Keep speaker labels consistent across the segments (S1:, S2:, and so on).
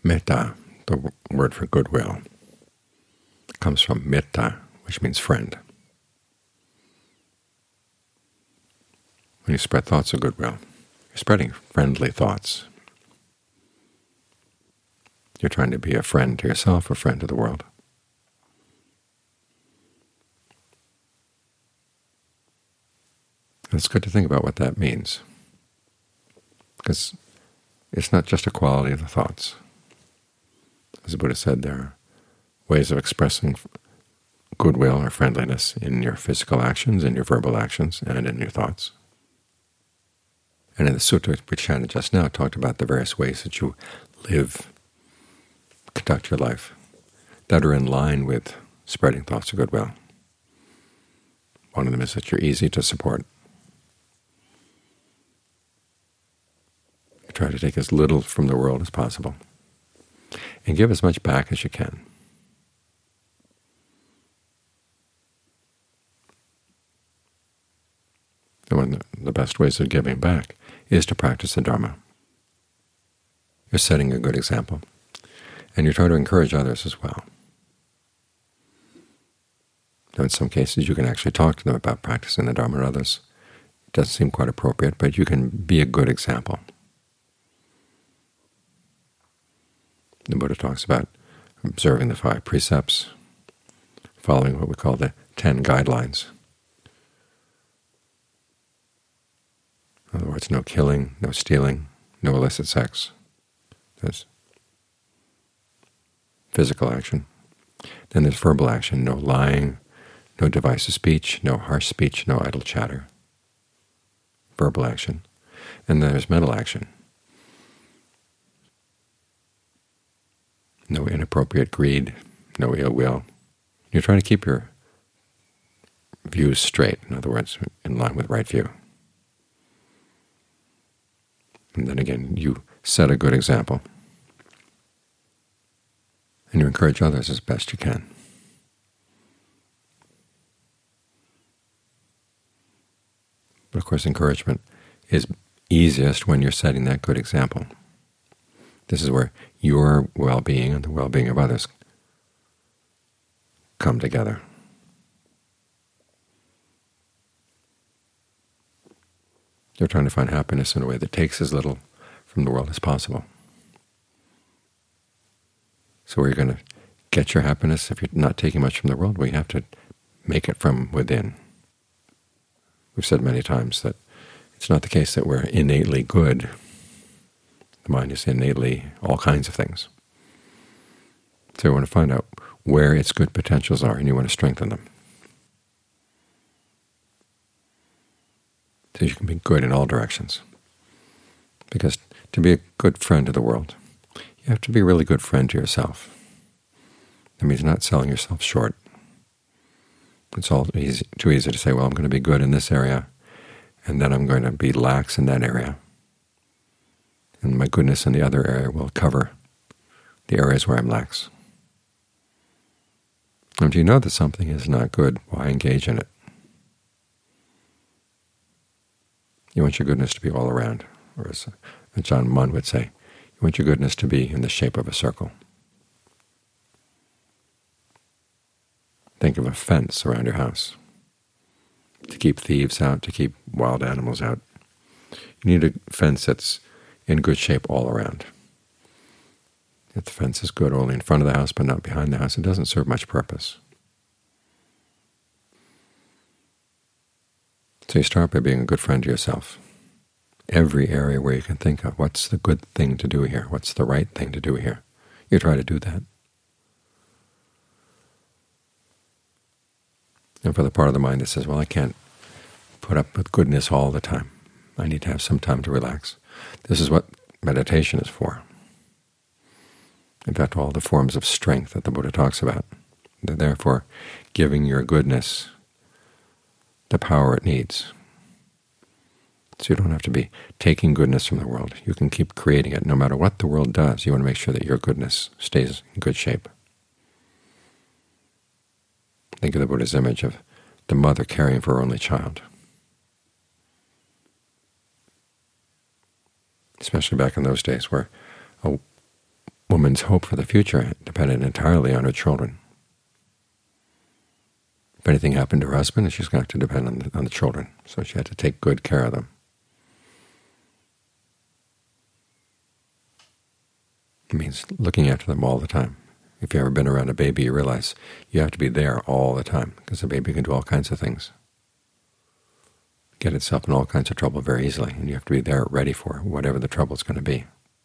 S1: Metta, the word for goodwill, comes from mitta, which means friend. When you spread thoughts of goodwill, you're spreading friendly thoughts. You're trying to be a friend to yourself, a friend to the world. And it's good to think about what that means, because it's not just a quality of the thoughts. As the Buddha said, there are ways of expressing goodwill or friendliness in your physical actions, in your verbal actions, and in your thoughts. And in the sutta we chanted just now, talked about the various ways that you live, conduct your life, that are in line with spreading thoughts of goodwill. One of them is that you're easy to support. You try to take as little from the world as possible and give as much back as you can. And one of the best ways of giving back is to practice the Dharma. You're setting a good example, and you're trying to encourage others as well. Now, in some cases you can actually talk to them about practicing the Dharma, and others it doesn't seem quite appropriate, but you can be a good example. The Buddha talks about observing the 5 precepts, following what we call the 10 guidelines. In other words, no killing, no stealing, no illicit sex. There's physical action. Then there's verbal action, no lying, no divisive speech, no harsh speech, no idle chatter. Verbal action. And then there's mental action. No inappropriate greed, no ill will. You're trying to keep your views straight, in other words, in line with right view. And then again, you set a good example, and you encourage others as best you can. But of course, encouragement is easiest when you're setting that good example. This is where your well-being and the well-being of others come together. You're trying to find happiness in a way that takes as little from the world as possible. So where you're going to get your happiness, if you're not taking much from the world, well, you have to make it from within. We've said many times that it's not the case that we're innately good. The mind is innately all kinds of things. So you want to find out where its good potentials are, and you want to strengthen them. So you can be good in all directions. Because to be a good friend to the world, you have to be a really good friend to yourself. That means not selling yourself short. It's all too easy to say, well, I'm going to be good in this area, and then I'm going to be lax in that area. And my goodness in the other area will cover the areas where I'm lax. And if you know that something is not good, why engage in it? You want your goodness to be all around, or as John Munn would say, you want your goodness to be in the shape of a circle. Think of a fence around your house to keep thieves out, to keep wild animals out. You need a fence that's in good shape all around. If the fence is good only in front of the house but not behind the house, it doesn't serve much purpose. So you start by being a good friend to yourself. Every area where you can think of what's the good thing to do here, what's the right thing to do here, you try to do that. And for the part of the mind that says, well, I can't put up with goodness all the time, I need to have some time to relax, this is what meditation is for. In fact, all the forms of strength that the Buddha talks about, they're there for giving your goodness the power it needs. So you don't have to be taking goodness from the world. You can keep creating it. No matter what the world does, you want to make sure that your goodness stays in good shape. Think of the Buddha's image of the mother caring for her only child. Especially back in those days where a woman woman's hope for the future depended entirely on her children. If anything happened to her husband, she's going to have to depend on the children, so she had to take good care of them. It means looking after them all the time. If you've ever been around a baby, you realize you have to be there all the time, because a baby can do all kinds of things, get itself in all kinds of trouble very easily, and you have to be there ready for whatever the trouble is going to be.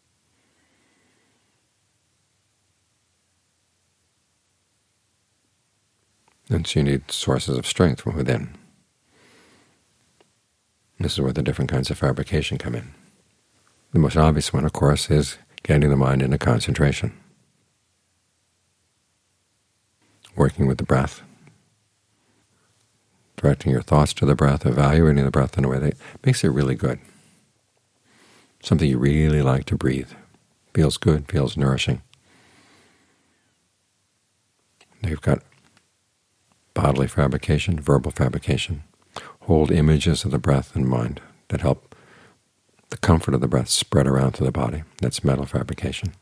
S1: And so you need sources of strength from within. This is where the different kinds of fabrication come in. The most obvious one, of course, is getting the mind into concentration, working with the breath, directing your thoughts to the breath, evaluating the breath in a way that makes it really good, something you really like to breathe. Feels good, feels nourishing. Now you've got bodily fabrication, verbal fabrication. Hold images of the breath in mind that help the comfort of the breath spread around to the body. That's mental fabrication.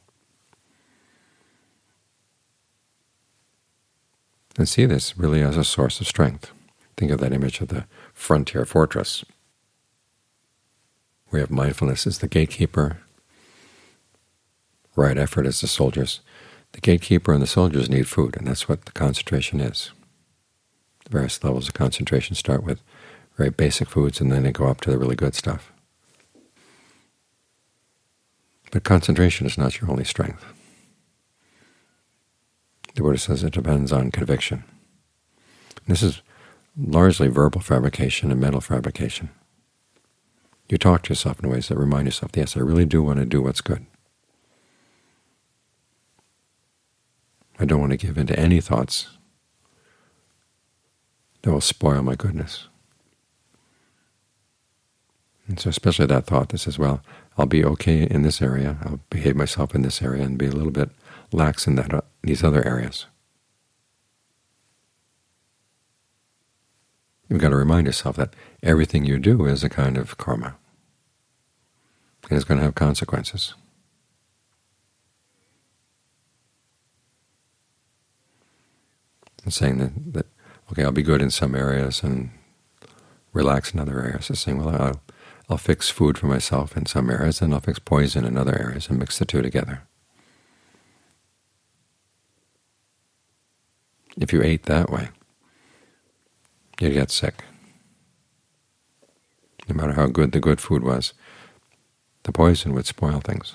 S1: And see this really as a source of strength. Think of that image of the frontier fortress, where you have mindfulness as the gatekeeper, right effort as the soldiers. The gatekeeper and the soldiers need food, and that's what the concentration is. The various levels of concentration start with very basic foods, and then they go up to the really good stuff. But concentration is not your only strength. The Buddha says it depends on conviction. This is largely verbal fabrication and mental fabrication. You talk to yourself in ways that remind yourself, yes, I really do want to do what's good. I don't want to give in to any thoughts that will spoil my goodness. And so especially that thought that says, well, I'll be okay in this area, I'll behave myself in this area, and be a little bit lax in these other areas. You've got to remind yourself that everything you do is a kind of karma, and it's going to have consequences. And saying that okay, I'll be good in some areas and relax in other areas. It's saying, well, I'll fix food for myself in some areas, and I'll fix poison in other areas, and mix the two together. If you ate that way, you'd get sick. No matter how good the good food was, the poison would spoil things.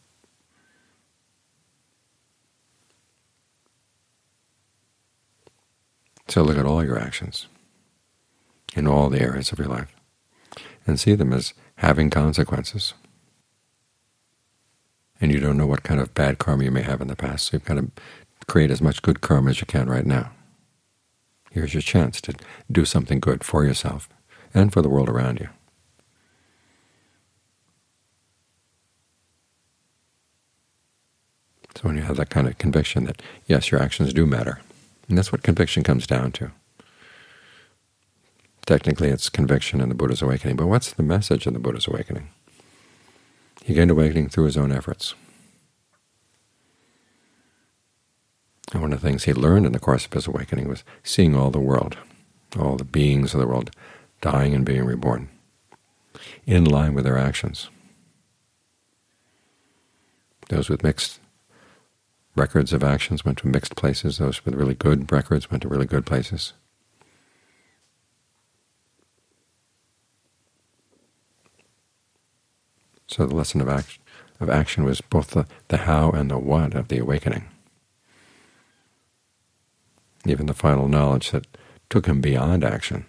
S1: So look at all your actions in all the areas of your life and see them as having consequences. And you don't know what kind of bad karma you may have in the past, so you've got to create as much good karma as you can right now. Here's your chance to do something good for yourself and for the world around you. So when you have that kind of conviction that, yes, your actions do matter, and that's what conviction comes down to. Technically it's conviction in the Buddha's awakening, but what's the message of the Buddha's awakening? He gained awakening through his own efforts. And one of the things he learned in the course of his awakening was seeing all the world, all the beings of the world, dying and being reborn, in line with their actions. Those with mixed records of actions went to mixed places. Those with really good records went to really good places. So the lesson of action was both the how and the what of the awakening. Even the final knowledge that took him beyond action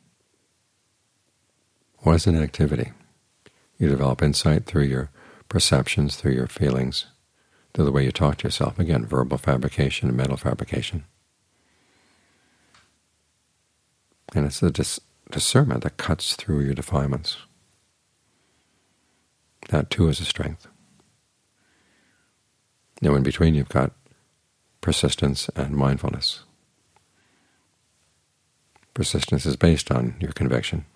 S1: was an activity. You develop insight through your perceptions, through your feelings, through the way you talk to yourself. Again, verbal fabrication and mental fabrication. And it's the discernment that cuts through your defilements. That too is a strength. Now in between you've got persistence and mindfulness. Persistence is based on your conviction.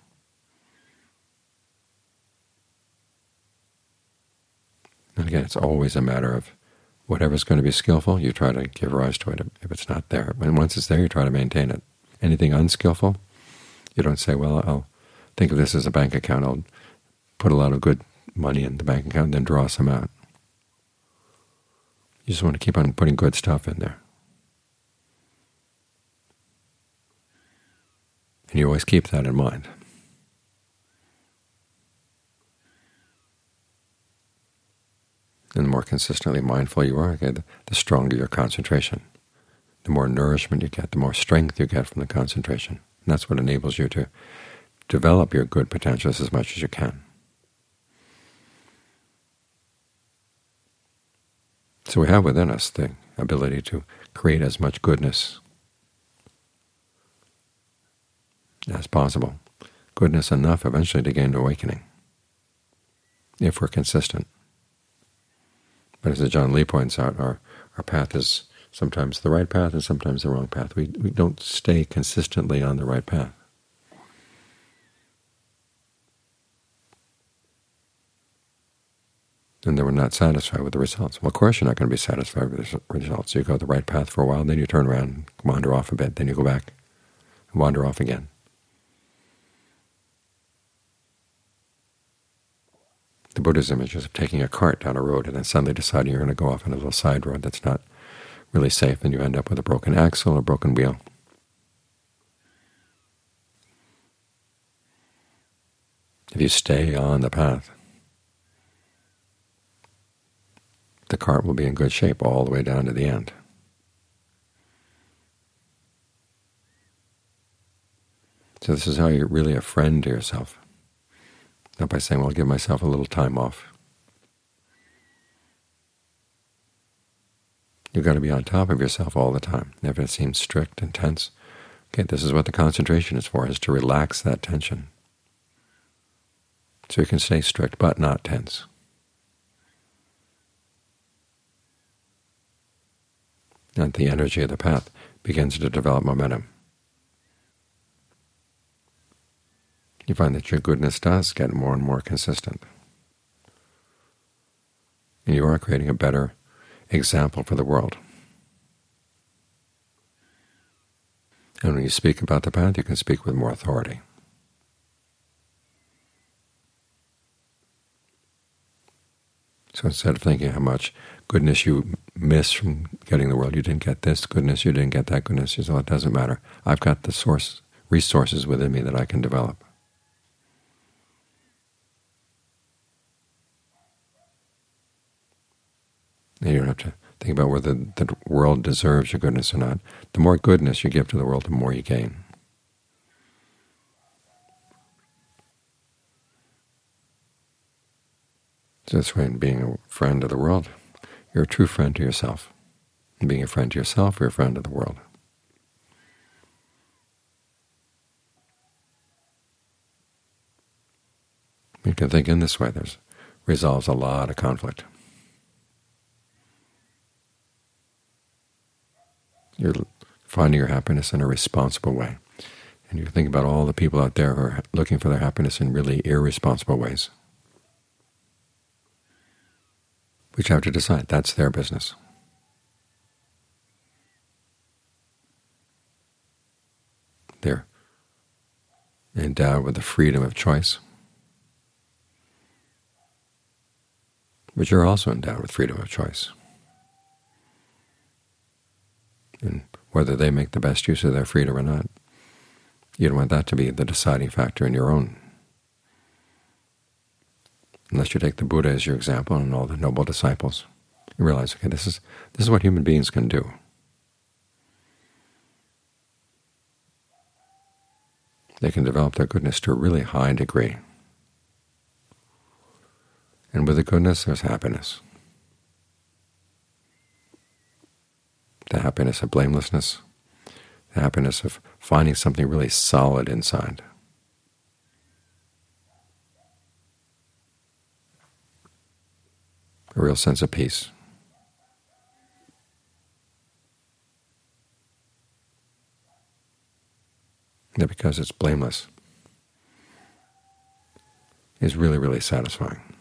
S1: And again, it's always a matter of Whatever's going to be skillful, you try to give rise to it if it's not there. And once it's there, you try to maintain it. Anything unskillful, you don't say, well, I'll think of this as a bank account. I'll put a lot of good money in the bank account and then draw some out. You just want to keep on putting good stuff in there. And you always keep that in mind. And the more consistently mindful you are, okay, the stronger your concentration. The more nourishment you get, the more strength you get from the concentration. And that's what enables you to develop your good potentials as much as you can. So we have within us the ability to create as much goodness as possible. Goodness enough eventually to gain awakening, if we're consistent. But as John Lee points out, our path is sometimes the right path and sometimes the wrong path. We don't stay consistently on the right path. And then we're not satisfied with the results. Well, of course you're not going to be satisfied with the results. You go the right path for a while, then you turn around, wander off a bit, then you go back, and wander off again. The Buddha's image is of taking a cart down a road and then suddenly deciding you're going to go off on a little side road that's not really safe, and you end up with a broken axle or a broken wheel. If you stay on the path, the cart will be in good shape all the way down to the end. So this is how you're really a friend to yourself. Not by saying, well, I'll give myself a little time off. You've got to be on top of yourself all the time. If it seems strict and tense, okay, this is what the concentration is for, is to relax that tension. So you can stay strict but not tense. And the energy of the path begins to develop momentum. You find that your goodness does get more and more consistent. And you are creating a better example for the world. And when you speak about the path, you can speak with more authority. So instead of thinking how much goodness you miss from getting the world, you didn't get this goodness, you didn't get that goodness, you say, well, it doesn't matter. I've got the resources within me that I can develop. And you don't have to think about whether the world deserves your goodness or not. The more goodness you give to the world, the more you gain. So this way, in being a friend of the world, you're a true friend to yourself. And being a friend to yourself, you're a friend of the world. You can think in this way. There's resolves a lot of conflict. You're finding your happiness in a responsible way. And you think about all the people out there who are looking for their happiness in really irresponsible ways, which you have to decide. That's their business. They're endowed with the freedom of choice, but you're also endowed with freedom of choice. And whether they make the best use of their freedom or not, you don't want that to be the deciding factor in your own. Unless you take the Buddha as your example and all the noble disciples, you realize, okay, this is what human beings can do. They can develop their goodness to a really high degree. And with the goodness, there's happiness. The happiness of blamelessness, the happiness of finding something really solid inside. A real sense of peace. That because it's blameless is really, really satisfying.